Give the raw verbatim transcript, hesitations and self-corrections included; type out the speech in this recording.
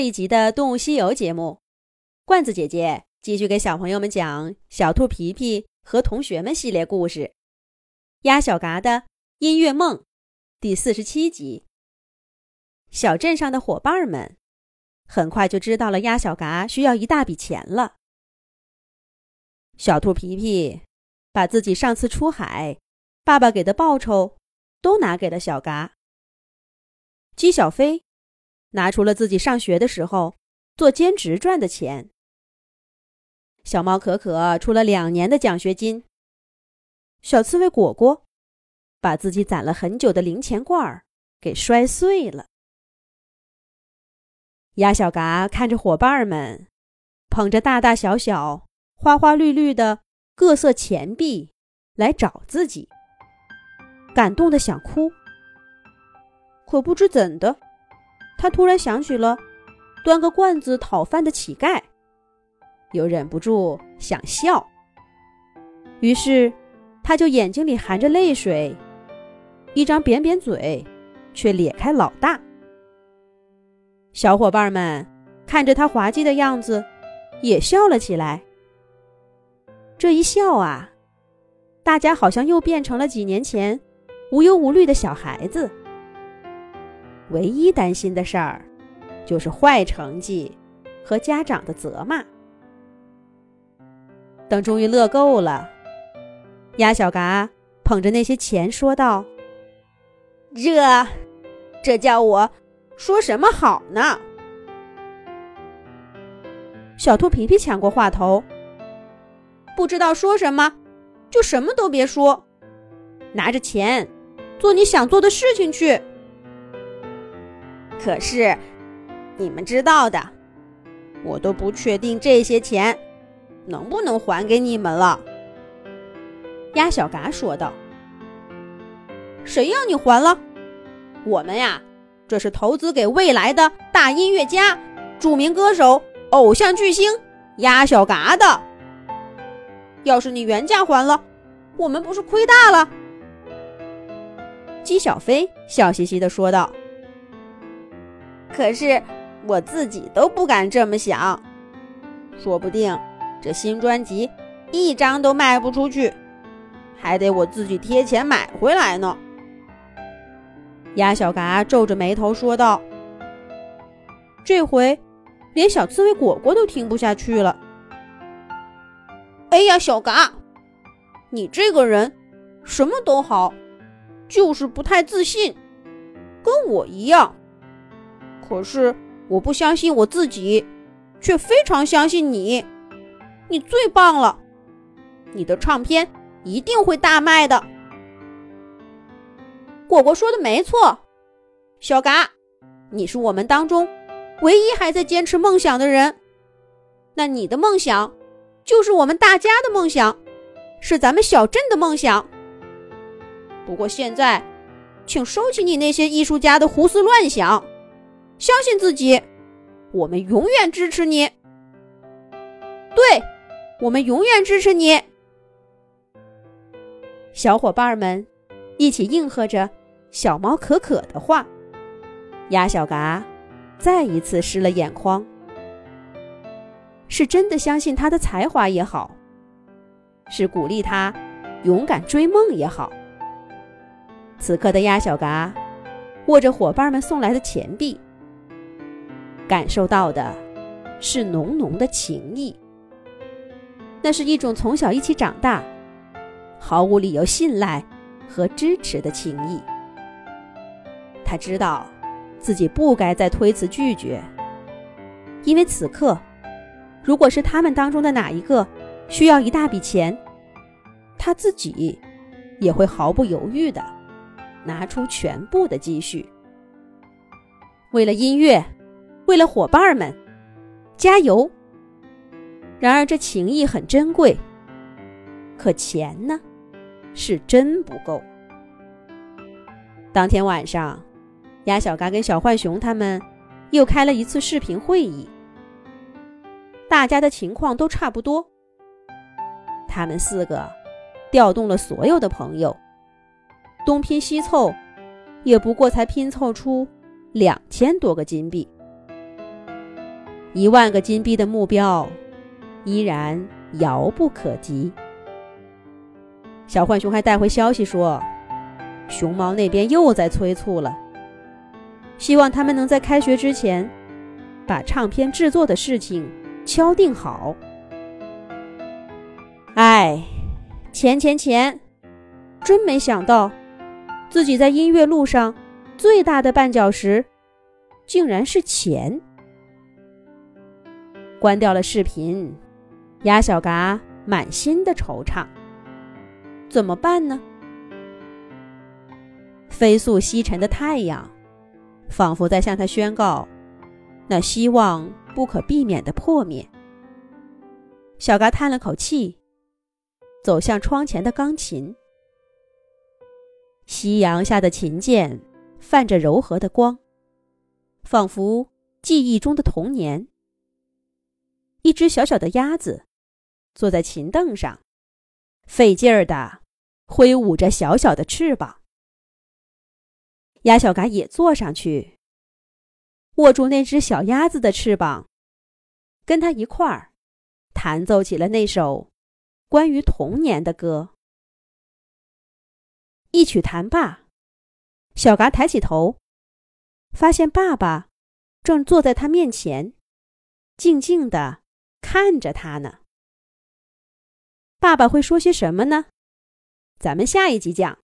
这一集的动物西游节目，罐子姐姐继续给小朋友们讲小兔皮皮和同学们系列故事，鸭小嘎的音乐梦第四十七集。小镇上的伙伴们很快就知道了鸭小嘎需要一大笔钱了。小兔皮皮把自己上次出海爸爸给的报酬都拿给了小嘎。鸡小飞拿出了自己上学的时候做兼职赚的钱。小猫可可出了两年的奖学金。小刺猬果果把自己攒了很久的零钱罐给摔碎了。鸭小嘎看着伙伴们捧着大大小小花花绿绿的各色钱币来找自己，感动得想哭。可不知怎的，他突然想起了端个罐子讨饭的乞丐，又忍不住想笑。于是他就眼睛里含着泪水，一张扁扁嘴却咧开老大。小伙伴们看着他滑稽的样子也笑了起来。这一笑啊，大家好像又变成了几年前无忧无虑的小孩子。唯一担心的事儿就是坏成绩和家长的责骂。等终于乐够了，鸭小嘎捧着那些钱说道：这这叫我说什么好呢？小兔皮皮抢过话头：不知道说什么就什么都别说，拿着钱做你想做的事情去。可是你们知道的，我都不确定这些钱能不能还给你们了。鸭小嘎说道：谁要你还了？我们呀，这是投资给未来的大音乐家、著名歌手、偶像巨星鸭小嘎的。要是你原价还了，我们不是亏大了？鸡小飞笑嘻嘻地说道：可是我自己都不敢这么想，说不定这新专辑一张都卖不出去，还得我自己贴钱买回来呢。鸭小嘎皱着眉头说道。这回连小刺猬果果都听不下去了。哎呀，小嘎，你这个人什么都好，就是不太自信，跟我一样。可是我不相信我自己，却非常相信你。你最棒了，你的唱片一定会大卖的。果果说的没错，小嘎，你是我们当中唯一还在坚持梦想的人。那你的梦想就是我们大家的梦想，是咱们小镇的梦想。不过现在请收起你那些艺术家的胡思乱想，相信自己，我们永远支持你。对，我们永远支持你。小伙伴们一起应和着小猫可可的话。鸭小嘎再一次湿了眼眶。是真的相信他的才华也好，是鼓励他勇敢追梦也好，此刻的鸭小嘎握着伙伴们送来的钱币，感受到的是浓浓的情谊。那是一种从小一起长大，毫无理由信赖和支持的情谊。他知道自己不该再推辞拒绝，因为此刻如果是他们当中的哪一个需要一大笔钱，他自己也会毫不犹豫地拿出全部的积蓄。为了音乐，为了伙伴们，加油！然而这情谊很珍贵，可钱呢，是真不够。当天晚上，鸭小嘎跟小浣熊他们又开了一次视频会议。大家的情况都差不多，他们四个调动了所有的朋友，东拼西凑，也不过才拼凑出两千多个金币。 一万个金币的目标依然遥不可及。小浣熊还带回消息说，熊猫那边又在催促了，希望他们能在开学之前把唱片制作的事情敲定好。哎，钱钱钱，真没想到自己在音乐路上最大的绊脚石竟然是钱。关掉了视频，鸭小嘎满心的惆怅，怎么办呢？飞速西沉的太阳仿佛在向他宣告那希望不可避免的破灭。小嘎叹了口气，走向窗前的钢琴。夕阳下的琴键泛着柔和的光，仿佛记忆中的童年。一只小小的鸭子坐在琴凳上，费劲儿地挥舞着小小的翅膀。鸭小嘎也坐上去，握住那只小鸭子的翅膀，跟它一块儿弹奏起了那首关于童年的歌。一曲弹罢，小嘎抬起头，发现爸爸正坐在他面前，静静地看着他呢。爸爸会说些什么呢？咱们下一集讲。